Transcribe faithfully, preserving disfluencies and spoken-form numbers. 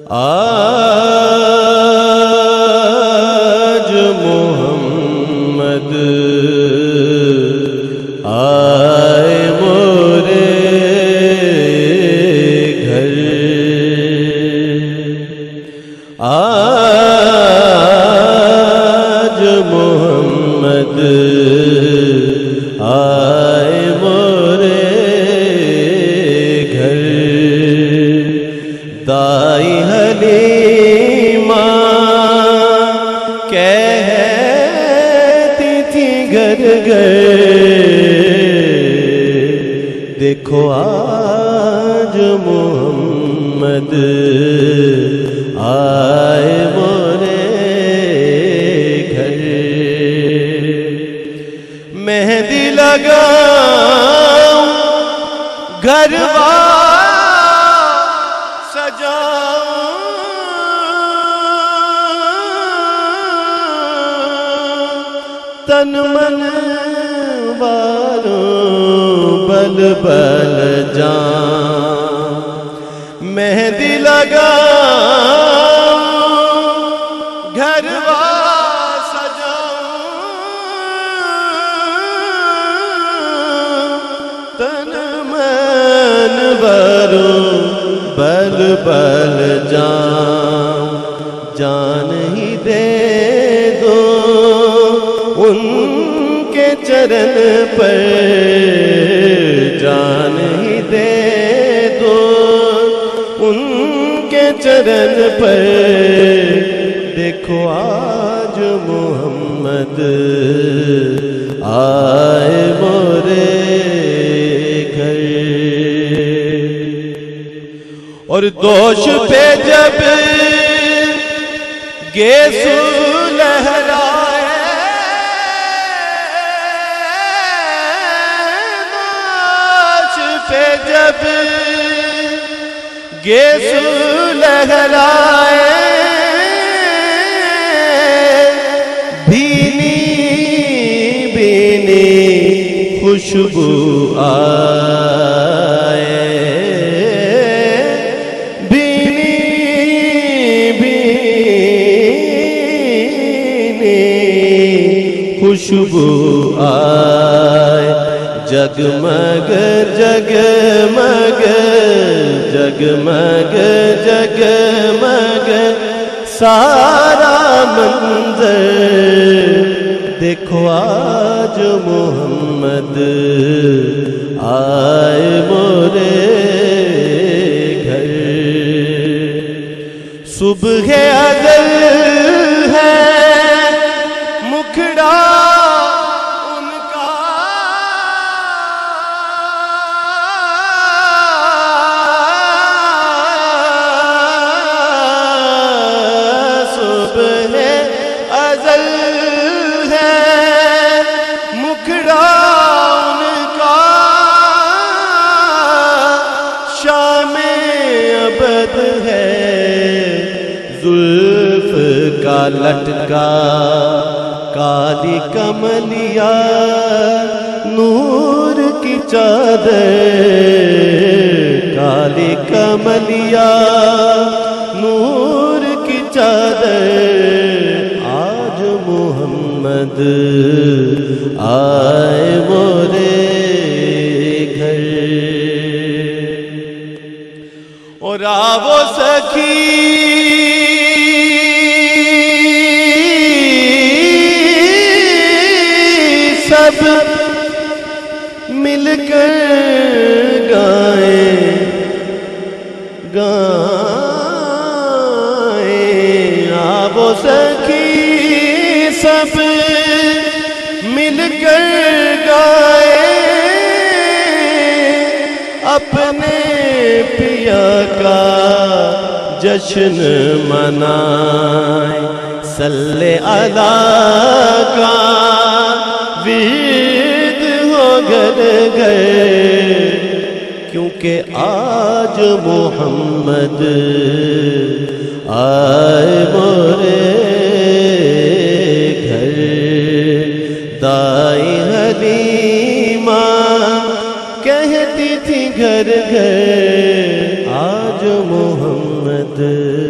آج محمد آئے مورے گھر، آج محمد آئے مورے گھر، دائی حلیمہ کہتی تھی گھر گھر، دیکھو آج محمد آئے مورے گھر، مہندی لگاؤں گھر سجاؤں، تن من والوں بل بل جان، مہندی لگاؤں گھر سجاؤں، تن من والوں بل بل جان، جان ہی دے دو ان کے چرن پر، جان ہی دے دو ان کے چرن پر، دیکھو آج محمد آئے مورے گھر، اور دوش پہ جب گیسو لہرائے، دوش پہ جب گیسو لہرائے، بھینی بھینی خوشبو آئے، خوشبو آئے، جگمگ جگمگ جگمگ جگمگ سارا منظر، دیکھو آج محمد آئے مورے گھر، صبح ازل ہے مکھڑا ان کا، صبح ازل ہے مکھڑا ان کا، شام ابد ہے زلف کا لٹکا، کالی کملیا نور کی چادر، کالی کملیا نور کی چادر، آج محمد آئے مورے گھر، اور آو سخی سب مل کر گائیں گائیں، آو سخی سب مل کر گائیں، اپنے پیا کا جشن منائیں، صلی اللہ کا ورد ہو گھر گھر، کیونکہ آج محمد آئے مورے گھر، دائی حلیمہ کہتی تھی گھر گھر، آج محمد